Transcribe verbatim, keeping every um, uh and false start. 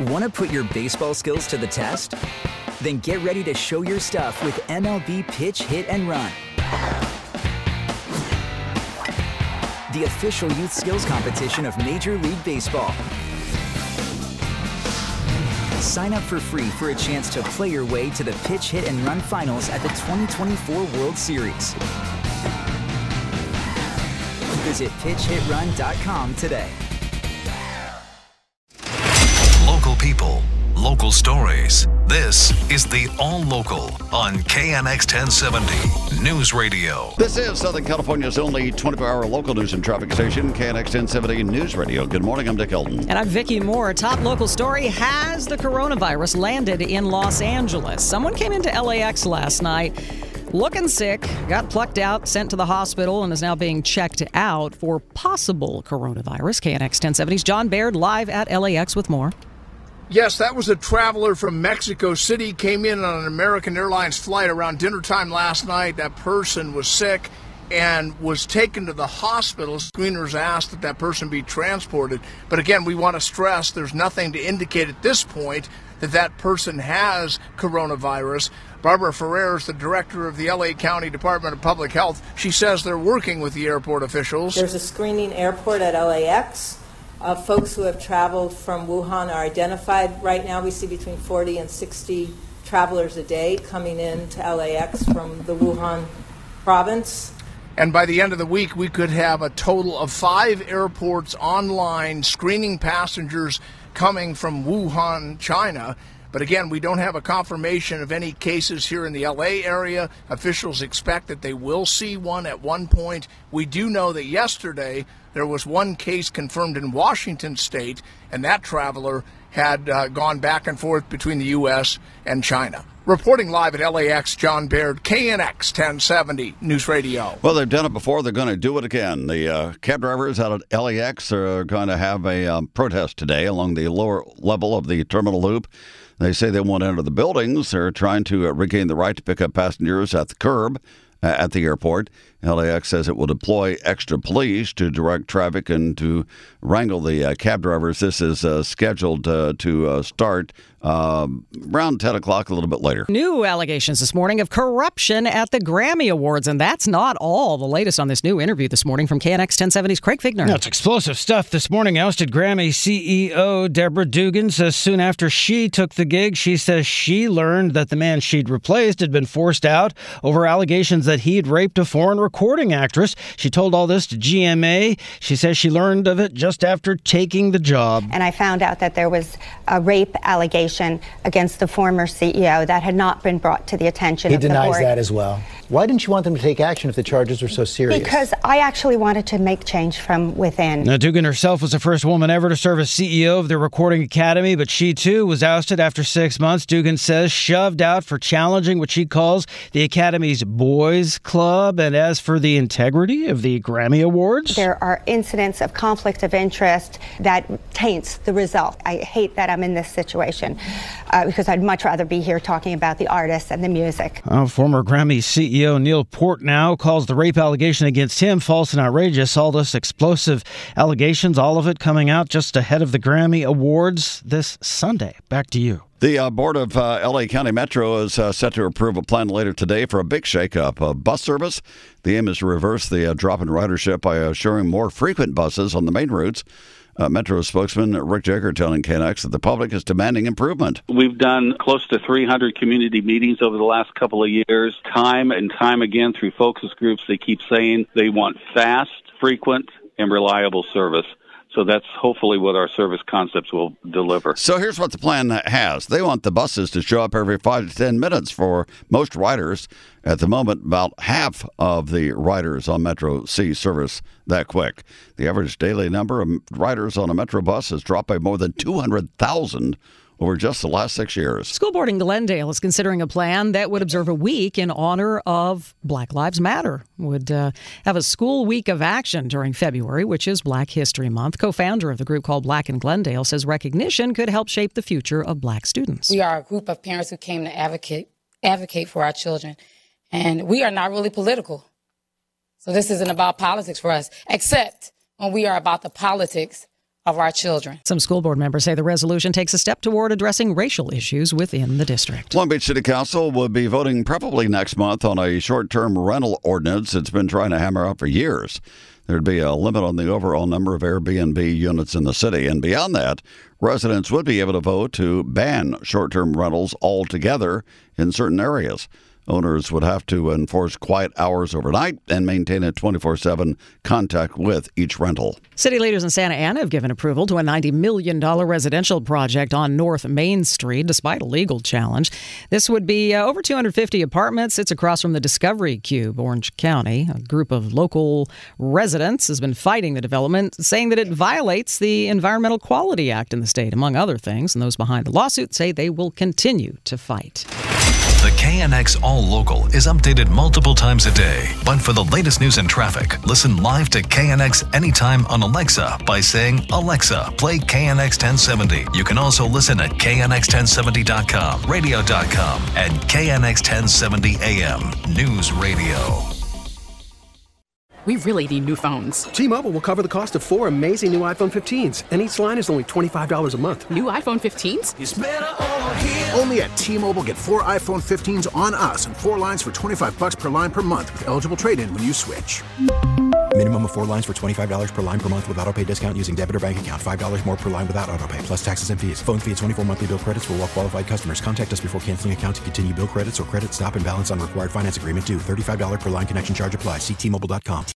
Want to put your baseball skills to the test? Then get ready to show your stuff with M L B Pitch, Hit, and Run. The official youth skills competition of Major League Baseball. Sign up for free for a chance to play your way to the Pitch, Hit, and Run finals at the twenty twenty-four World Series. Visit pitch hit run dot com today. Local people, local stories. This is the All Local on K N X ten seventy News Radio. This is Southern California's only twenty-four hour local news and traffic station, K N X ten seventy News Radio. Good morning, I'm Dick Eldon. And I'm Vicki Moore. Top local story: has the coronavirus landed in Los Angeles? Someone came into L A X last night looking sick, got plucked out, sent to the hospital, and is now being checked out for possible coronavirus. K N X ten seventy's John Baird live at L A X with more. Yes, that was a traveler from Mexico City, came in on an American Airlines flight around dinner time last night. That person was sick and was taken to the hospital. Screeners asked that that person be transported. But again, we want to stress there's nothing to indicate at this point that that person has coronavirus. Barbara Ferrer is the director of the L A County Department of Public Health. She says they're working with the airport officials. There's a screening airport at L A X. Uh, folks who have traveled from Wuhan are identified. Right now we see between forty and sixty travelers a day coming in to L A X from the Wuhan province. And by the end of the week, we could have a total of five airports online screening passengers coming from Wuhan, China. But again, we don't have a confirmation of any cases here in the L A area. Officials expect that they will see one at one point. We do know that yesterday there was one case confirmed in Washington State, and that traveler had uh, gone back and forth between the U S and China. Reporting live at L A X, John Baird, K N X ten seventy News Radio. Well, they've done it before. They're going to do it again. The uh, cab drivers out at L A X are going to have a um, protest today along the lower level of the terminal loop. They say they won't enter the buildings. They're trying to uh, regain the right to pick up passengers at the curb uh, at the airport. L A X says it will deploy extra police to direct traffic and to wrangle the uh, cab drivers. This is uh, scheduled uh, to uh, start uh, around ten o'clock, a little bit later. New allegations this morning of corruption at the Grammy Awards, and that's not all. The latest on this new interview this morning from K N X ten seventy's Craig Figner. That's explosive stuff this morning. Ousted Grammy C E O Deborah Dugan says soon after she took the gig, she says she learned that the man she'd replaced had been forced out over allegations that he'd raped a foreign recording actress. She told all this to G M A. She says she learned of it just after taking the job. And I found out that there was a rape allegation against the former C E O that had not been brought to the attention he of the board. He denies that as well. Why didn't you want them to take action if the charges were so serious? Because I actually wanted to make change from within. Now, Dugan herself was the first woman ever to serve as C E O of the Recording Academy, but she too was ousted after six months. Dugan says shoved out for challenging what she calls the Academy's boys' club. And as for the integrity of the Grammy Awards, there are incidents of conflict of interest that taints the result. I hate that I'm in this situation uh, because I'd much rather be here talking about the artists and the music. Uh, former Grammy C E O Neil Portnow calls the rape allegation against him false and outrageous. All this explosive allegations, all of it coming out just ahead of the Grammy Awards this Sunday. Back to you. The uh, board of uh, L A County Metro is uh, set to approve a plan later today for a big shakeup of bus service. The aim is to reverse the uh, drop in ridership by assuring more frequent buses on the main routes. Uh, Metro spokesman Rick Jager telling K N X that the public is demanding improvement. We've done close to three hundred community meetings over the last couple of years. Time and time again through focus groups, they keep saying they want fast, frequent, and reliable service. So that's hopefully what our service concepts will deliver. So here's what the plan has. They want the buses to show up every five to ten minutes for most riders. At the moment, about half of the riders on Metro see service that quick. The average daily number of riders on a Metro bus has dropped by more than two hundred thousand over just the last six years. School board in Glendale is considering a plan that would observe a week in honor of Black Lives Matter. Would uh, have a school week of action during February, which is Black History Month. Co-founder of the group called Black in Glendale says recognition could help shape the future of black students. We are a group of parents who came to advocate advocate for our children, and we are not really political. So this isn't about politics for us, except when we are about the politics of our children. Some school board members say the resolution takes a step toward addressing racial issues within the district. Long Beach City Council will be voting probably next month on a short-term rental ordinance it's been trying to hammer out for years. There'd be a limit on the overall number of Airbnb units in the city. And beyond that, residents would be able to vote to ban short-term rentals altogether in certain areas. Owners would have to enforce quiet hours overnight and maintain a twenty-four seven contact with each rental. City leaders in Santa Ana have given approval to a ninety million dollars residential project on North Main Street, despite a legal challenge. This would be uh, over two hundred fifty apartments. It's across from the Discovery Cube, Orange County. A group of local residents has been fighting the development, saying that it violates the Environmental Quality Act in the state, among other things. And those behind the lawsuit say they will continue to fight. The K N X All Local is updated multiple times a day. But for the latest news and traffic, listen live to K N X anytime on Alexa by saying, Alexa, play K N X ten seventy. You can also listen at K N X ten seventy dot com, radio dot com, and K N X ten seventy A M News Radio. We really need new phones. T-Mobile will cover the cost of four amazing new iPhone fifteens, and each line is only twenty-five dollars a month. New iPhone fifteens? It's better over here. Only at T-Mobile, get four iPhone fifteens on us and four lines for twenty-five dollars per line per month with eligible trade-in when you switch. Minimum of four lines for twenty-five dollars per line per month with autopay discount using debit or bank account. five dollars more per line without autopay, plus taxes and fees. Phone fee at twenty-four monthly bill credits for well-qualified customers. Contact us before canceling account to continue bill credits or credit stop and balance on required finance agreement due. thirty-five dollars per line connection charge applies. See T Mobile dot com.